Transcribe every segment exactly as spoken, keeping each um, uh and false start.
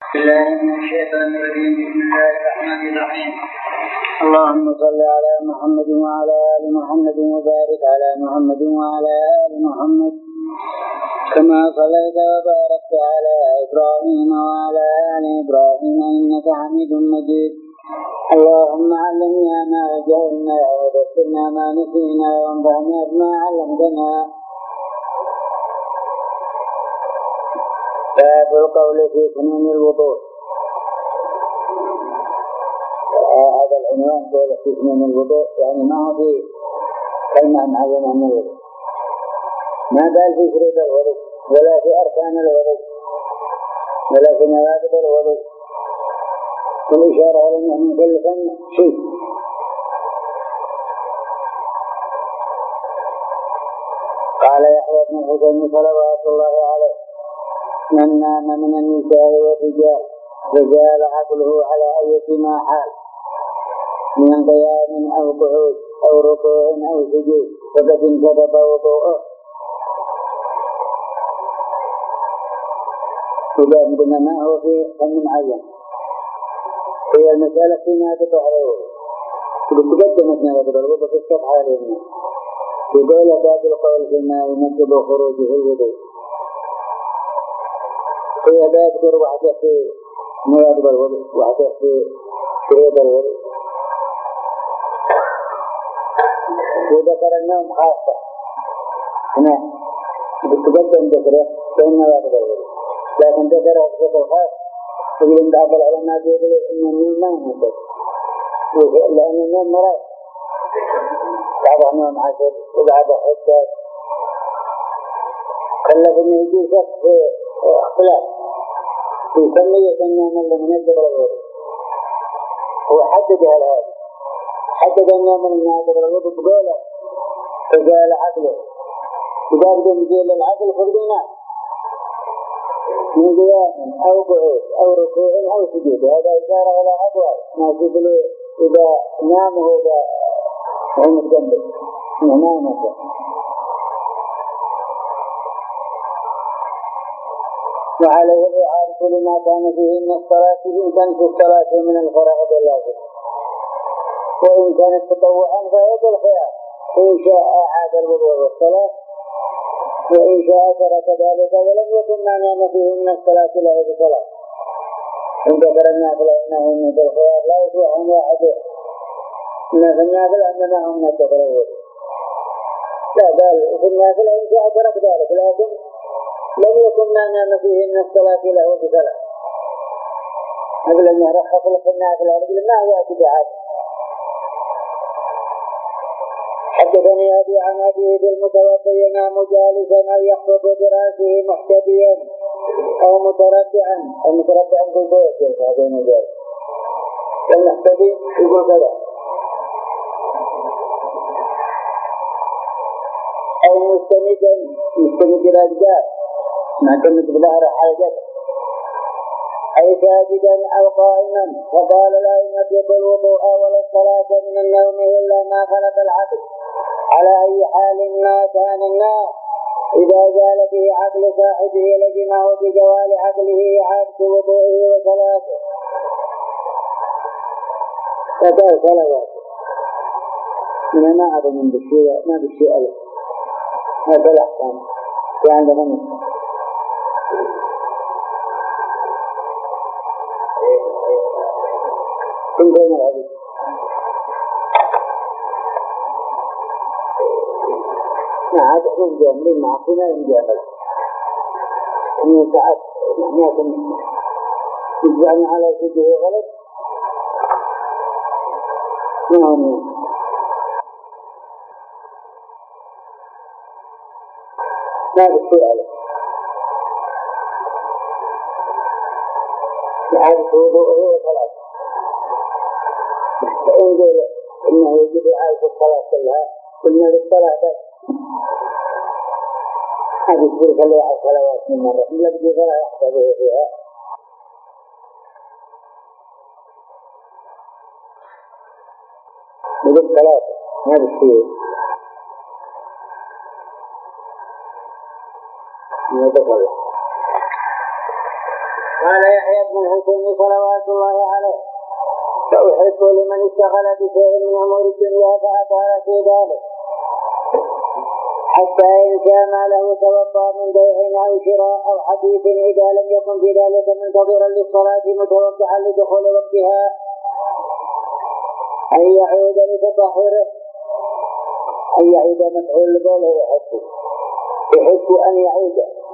بالله من الشيطان الرجيم. بسم الله الرحمن الرحيم. اللهم صل على محمد وعلى آل محمد وبارك على محمد وعلى آل محمد كما صليت وباركت على إبراهيم وعلى آل إبراهيم إنك حميد مجيد. اللهم علمنا ما جهلنا وذكرنا ما نسينا وانفعنا بما علمتنا. باب القول في سنن الوضوء. هذا العنوان قول في سنن الوضوء، يعني ما هو في كلمة معينة من الوضوء، ما قال في شروط الوضوء ولا في أركان الوضوء ولا في نواقض الوضوء، والإشارة إلى أن كل فن شيء. قال يحيى بن حسين صلوات الله عليه: من نام من النساء والرجال رجال عقله على أية حال من قيام أو قعود أو ركوع أو سجود فقد انتقض وضوءه. إذا قلنا ما هو في فن معين، هي المسألة فيما تطهره تقدمتنا وتقدمت في الصفحة علينا يقول باب القول فيما ينقض خروجه الوضوء. هي لا يذكر وحده في مراد الوضوء وحده في شروط الوضوء، وذكر النوم خاصة هنا بتقدم ذكره بين مراد الوضوء، لكن ذكره بشكل خاص. يقولون بعض العلماء يقولون إن النوم ما ينقض لأن النوم مراد، بعض النوم عشر وبعض حساس، خلف إنه يجي شك في اختلاف في كمية النوم اللي منجب الوضوء. هو حدد هذا، حدد النوم اللي منجب الوضوء بقوله رجال عقله، وقال بمجيل العقل فردنا من قيام أو قعود أو ركوع أو سجود. هذا إشارة إلى أقوال ما يقولوا إذا نام هو هو متجنب نامه. وعليه الإعادة لما كان فيه من الصلاة إن كان في الصلاة من الفرائض اللازم، وإن كانت تطوعا فهذا الخيار، إن شاء أعاد الوضوء والصلاة وإن شاء ترك ذلك ولم يكن ما نام فيه من الصلاة له بصلاة. إن ذكر النافل أنه من الخيار لا يصلح واحد من النافل أننا هم نتفر الوضوء، لا بل في النافل إن شاء ترك ذلك لكن لم يكن ما نام فيه من الصلاة له بصلاة. قبل أن يرخص في النافل قبل ما يأتي بعاد. حدثني أبي عن أبيه بالمتوفي ينام جالسا أو يخطب برأسه محتبيا أو متربعا أو متربعا في البيت. هذا مجال المحتبي يقول كذا، أو مستمدا مستمد الأجداد معتمد بظهر حاجته، أي ساجدا أو قائما. فقال لا ينقض الوضوء ولا الصلاة من النوم إلا ما خلق العقل على أي حال ما كان النار. إذا زال به عقل صاحبه لزمه بزوال عقله إعادة وضوءه وصلاته. فقال صلواته من ما أعظم من بالشيء ما بالشيء له هذا الأحكام يعني غني. كن بين العبد ما عاد من جامل معصينا من جامل من ساعات نحن يجعلنا على سجه غلط نعم ما بالشيء عليه إعادة وضوءه وصلاته. فإن قيل إنه يجب إعادة الصلاة كلها قلنا للصلاة بس هذه تقول خلوا على الصلوات من مرة إلا بدي فلا يحتاجه فيها. يجب ثلاثة ما بالشيء يتكلم قال يحيى بن الحسين صلوات الله عليه فأحب لمن اشتغل بشيء من أمور الدنيا فأطال في ذلك حتى إن كان له توضأ من بيع أو شراء أو حديث إذا لم يكن في ذلك منتظرا للصلاة متوقعا لدخول وقتها أن يعود لتطهره أن يعود مفعول لقوله يحب يحب أن يعود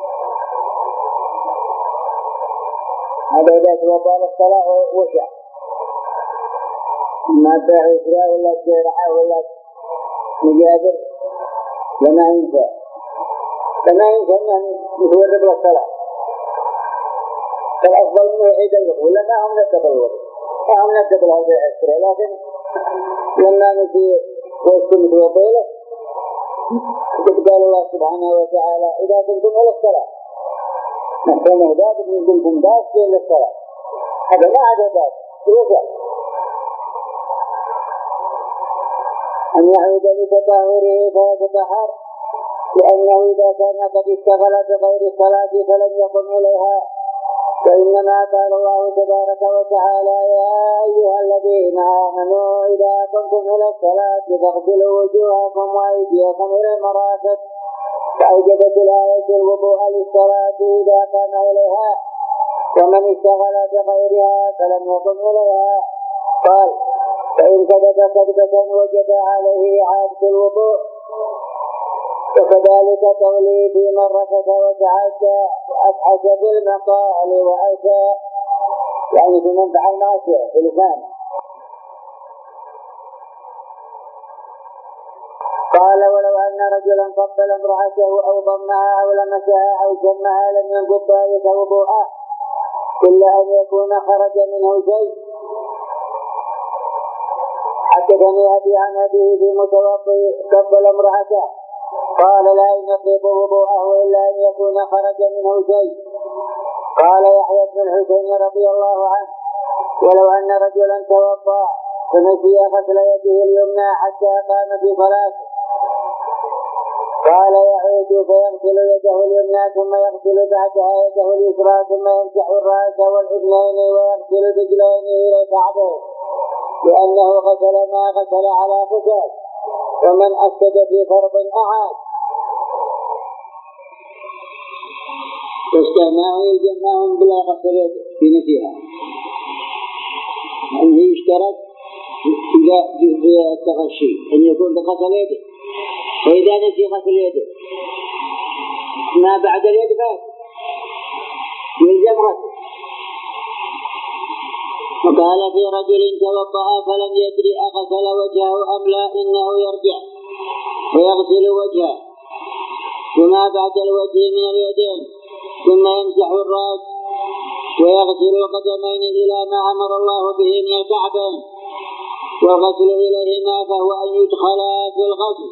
هذا إذا توضأ للصلاة وشع ما باع شراء ولا شراء ولا مجابر لما ينسى لما ينسى أن يتورد للصلاة فالأفضل منه يعيد الوضوء لما هم نتقل الوضوء فهم نتقل هذا العسر لكن لما نسي والسمت وطيله قد قال الله سبحانه وتعالى إذا كنتم إلى الصلاة نحن إذا كنتم داسين للصلاة هذا ما عدا داس يوجد أن يعود لتطهره فيتطهر لأنه إذا كان قد اشتغل بغير الصلاة فلم يقم إليها وإنما قال الله تبارك وتعالى يا أيها الذين آمنوا إذا قمتم إلى الصلاة فاغسلوا وجوهكم وأيديكم إلى المرافق فأوجبت الآية الوضوء للصلاة إذا قام إليها ومن اشتغل بغيرها فلم يقم إليها قال فإن كذب كذبة وجب عليه إعادة الوضوء وكذلك قولي في من رفث وتعدى وأفحش بالمقال وأتى يعني في من فعل معصية في لسانه قال ولو أن رجلا قبل امرأته أو ضمها أو لمسها أو شمها لم ينقض ذلك وضوءه إلا أن يكون خرج منه شيء حدثني أبي عن أبيه في متوضئ قبل امرأته قال لا ينقض وضوءه إلا أن يكون خرج منه شيء قال يحيى بن الحسين رضي الله عنه ولو أن رجلا توضأ فنسي غسل يده اليمنى حتى قام في صلاته قال يعود فيغسل يده اليمنى ثم يغسل بعدها يده اليسرى ثم يمسح الرأس والأذنين ويغسل رجلين إلى كعبيه لأنه غسل ما غسل على فساد ومن أفسد في فرض أعاد واستهماه الجماعهم بلا غسل في نفسها أنه يشترط في التغشي أن يكون بغسل يده فإذا نسي غسل يده ما بعد اليد بات يلزم غسل وقال في رجل توضأ فلم يدري أغسل وجهه أم لا إنه يرجع فيغسل وجهه وما بعد الوجه من اليدين ثم يمسح الرأس ويغسل القدمين إلى ما أمر الله به من الكعبين والغسل إليهما فهو أن يدخلا في الغسل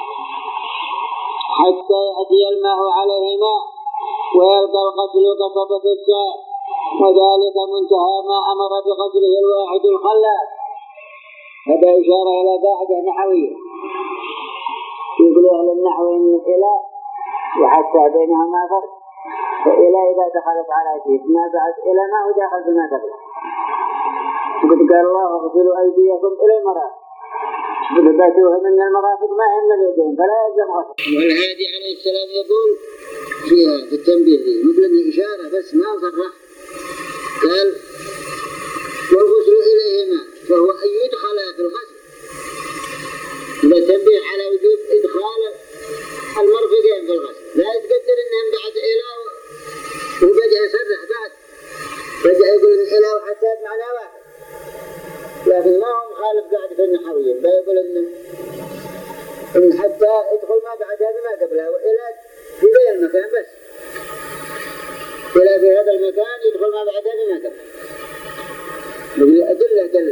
حتى يأتي الماء عليهما ويلقى الغسل كصبة الساء وذلك منتهى ما أمر بغسله الواحد الخلاق. هذا إشارة إلى قاعدة نحوية يقول أهل النحو إن إلى وحتى بينهما فرق فإلى إذا دخلت على شيء ما بعد إلى ما هو داخل بما قبل قد قال الله اغسلوا أيديكم إلى المرافق فباتوها من المرافق ما هم اليدين فلا يلزم غسل. والهادي عليه السلام يقول فيها في التنبيه مثل الإشارة بس ما صرح قال والغسل إليهما فهو أن يدخل في الغسل إذا تنبيه على وجود إدخال المرفقين في الغسل لا يتقدر إنهم بعد إله وبدأ يصرح بعد بدأ يقول إن إله وحساد معنى واحد لكن ما هو مخالف قاعد في النحويين بيقول إن إن حتى يدخل ما بعد هذا ما قبله وإلى في ذي المكان بس إلى في هذا المكان يدخل ما بعد هذا ما قبله يقول أدلة أدلة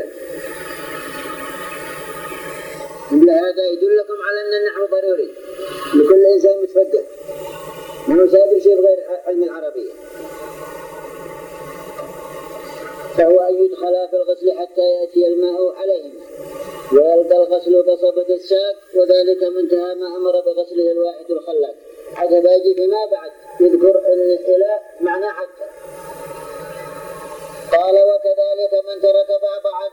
يقول هذا يدلكم على أن النحو ضروري لكل إنسان متفقه ما هو سابر شيء غير علم العربية فهو أن يدخل في الغسل حتى يأتي الماء عليهما ويلقى الغسل بصبة الساق وذلك منتهى ما أمر بغسله الواحد الخلاق. حتى باجي فيما بعد يذكر أن إلى معنى حتى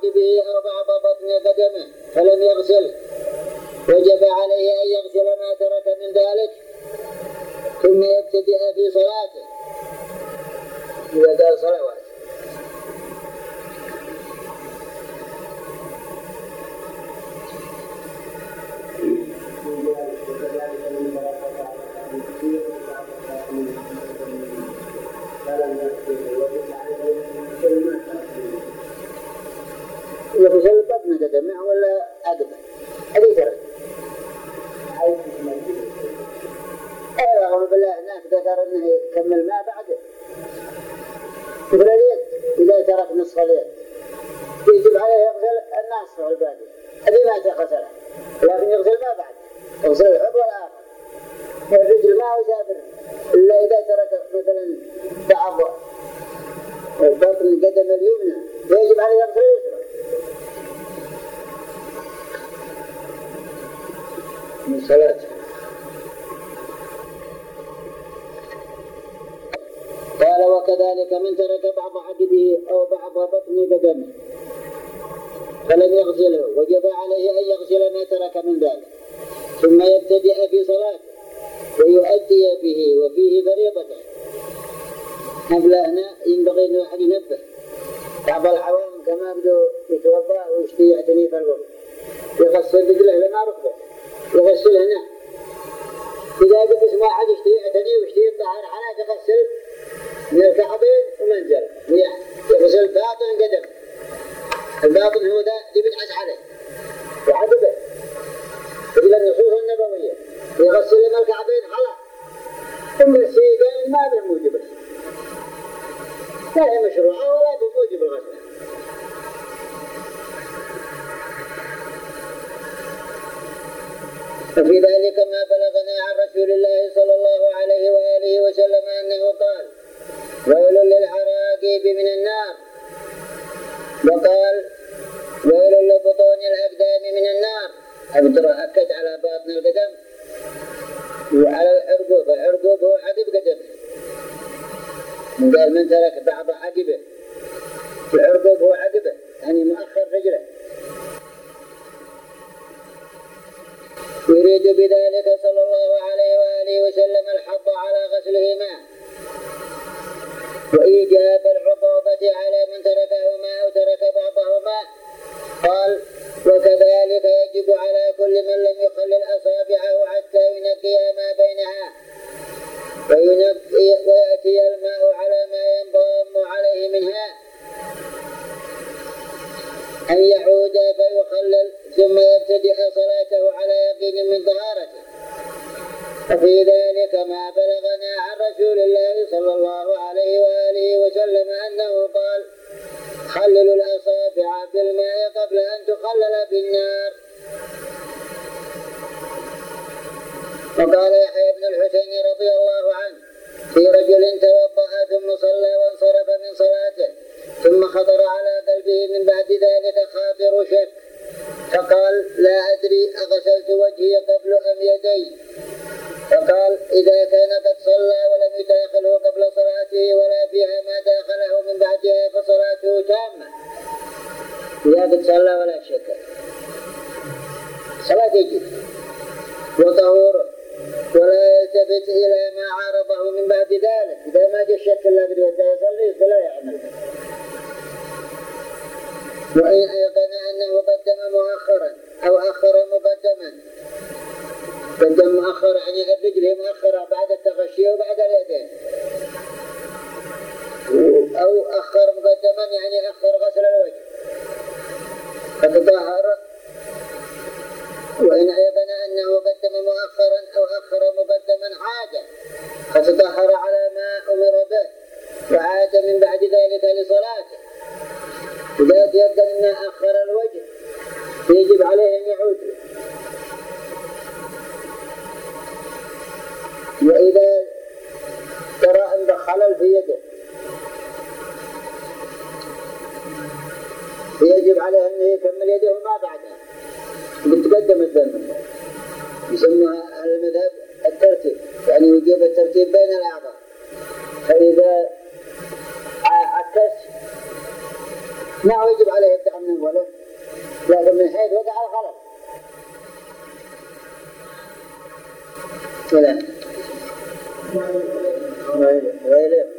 عقبه أو بعض بطن قدمه فلم يغسله وجب عليه أن يغسل ما ترك من ذلك ثم يبتدئ في صلاته إذا قال صلوات. يغسل بطن قدمه ولا عقبه هذه ترك. أيوة رغم بالله هناك ذكر أنه يكمل ما بعده مثل اليد إذا ترك نصف اليد يجب عليه يغسل النصف والباقي هذه ما تغسله لكن يغسل ما بعد يغسل العضو الآخر. الرجل ما هو جابر إلا إذا ترك مثلا بعض بطن القدم اليمنى يجب عليه يغسل اليسرى من صلاته. قال وكذلك من ترك بعض عقبه أو بعض بطن قدمه فلم يغسله وجب عليه أن يغسل ما ترك من ذلك ثم يبتدئ في صلاته ويؤدي به وفيه فريضته. قبل هنا ينبغي أن أحد ينبه بعض العوام كما بدو يتوضأ ويشتي يعتني في الوضوء يغسل رجله لما ركبه يغسل هنا إذا قد اسمع أحد يشتي يعتني ويشتي الطهر على تغسل من الكعبين ومنزل يغسل باطن قدم الباطن هو ذا اللي بتحس عليه وعقبه إلا النصوص النبوية يغسل من الكعبين خلاص ثم السيقين ما بموجب لا هي مشروعة ولا بموجب الغسل. وفي ذلك ما بلغنا عن رسول الله صلى الله عليه وآله وسلم أنه قال ويل للعراقيب من النار وقال ويل لبطون الأقدام من النار. أكد على باطن القدم وعلى العرقوب العرقوب هو عقب قدمه قال من ترك بعض عقبه العرقوب هو عقبه يعني مؤخر رجله. يريد بذلك صلى الله عليه وآله وسلم الحض على غسلهما وإيجاب العقوبة على من تركهما أو ترك بعضهما. قال وكذلك يجب على كل من لم يخلل أصابعه حتى ينقي ما بينها ويأتي الماء على ما ينضم عليه منها أن يعود فيخلل ثم يبتدئ صلاته على يقين من طهارته. وفي ذلك ما بلغنا عن رسول الله صلى الله عليه وآله وسلم أنه قال خللوا الأصابع بالماء قبل أن تخلل بالنار. وقال يحيى بن الحسين رضي الله عنه في رجل توضأ ثم صلى وانصرف من صلاته ثم خطر على قلبه من بعد ذلك خاطر شك فقال لا أدري أغسلت وجهي قبل أم يدي. فقال إذا كان قد صلى ولم يداخله قبل صلاته ولا فيها ما داخله من بعدها فصلاته تامة. إذا قد صلى ولا شك صلاة يجب وطهوره ولا يلتفت إلى ما عارضه من بعد ذلك. إذا ما جاء الشك إلا قد وجه يصلي فلا يعمل. وإن أيقن أنه قدم مؤخرا أو أخر مقدما قدم مؤخر يعني الرجل مؤخرة بعد التغشي وبعد اليدين أو أخر مقدما يعني أخر غسل الوجه فتطهر. وإن أيقن أنه قدم مؤخرا أو أخر مقدما عاد فتطهر على ما أمر به وعاد من بعد ذلك لصلاته. إذا يقدر أن أخر الوجه يجب عليه أن يعود. وإذا ترى أن خلل في يده يجب عليه أن يكمل يده ما بعدها بتقدم الذنب. يسموها المذهب الترتيب يعني يجيب الترتيب بين الأعضاء. فإذا عكس ما هو يجب عليه يبدأ من أوله، لكن من حيث وقع الخلل. كذا ويلي